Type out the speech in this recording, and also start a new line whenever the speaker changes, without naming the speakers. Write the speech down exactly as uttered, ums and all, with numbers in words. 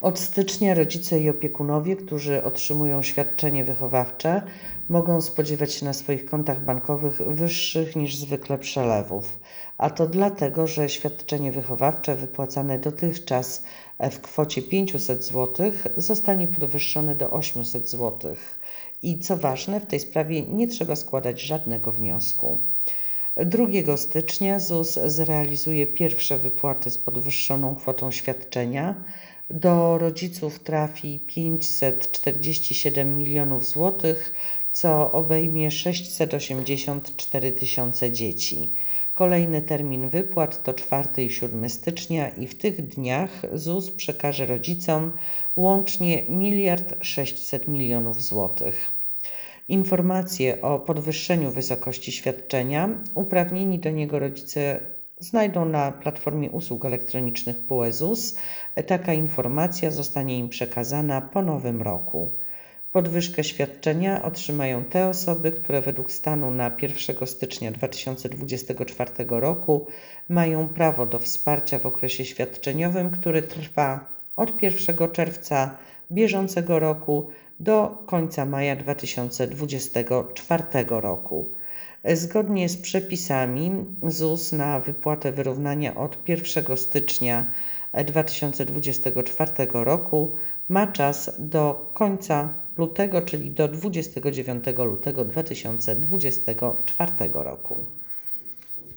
Od stycznia rodzice i opiekunowie, którzy otrzymują świadczenie wychowawcze, mogą spodziewać się na swoich kontach bankowych wyższych niż zwykle przelewów. A to dlatego, że świadczenie wychowawcze wypłacane dotychczas w kwocie pięćset złotych zostanie podwyższone do osiemset złotych. I co ważne, w tej sprawie nie trzeba składać żadnego wniosku. drugiego stycznia ZUS zrealizuje pierwsze wypłaty z podwyższoną kwotą świadczenia. Do rodziców trafi pięćset czterdzieści siedem milionów złotych, co obejmie sześćset osiemdziesiąt cztery tysiące dzieci. Kolejny termin wypłat to czwartego i siódmego stycznia i w tych dniach ZUS przekaże rodzicom łącznie miliard sześćset milionów złotych. Informacje o podwyższeniu wysokości świadczenia uprawnieni do niego rodzice znajdą na platformie usług elektronicznych P U E ZUS. Taka informacja zostanie im przekazana po nowym roku. Podwyżkę świadczenia otrzymają te osoby, które według stanu na pierwszego stycznia dwa tysiące dwudziestego czwartego roku mają prawo do wsparcia w okresie świadczeniowym, który trwa od pierwszego czerwca bieżącego roku do końca maja dwa tysiące dwudziestego czwartego roku. Zgodnie z przepisami ZUS na wypłatę wyrównania od pierwszego stycznia dwa tysiące dwudziestego czwartego roku ma czas do końca lutego, czyli do dwudziestego dziewiątego lutego dwa tysiące dwudziestego czwartego roku.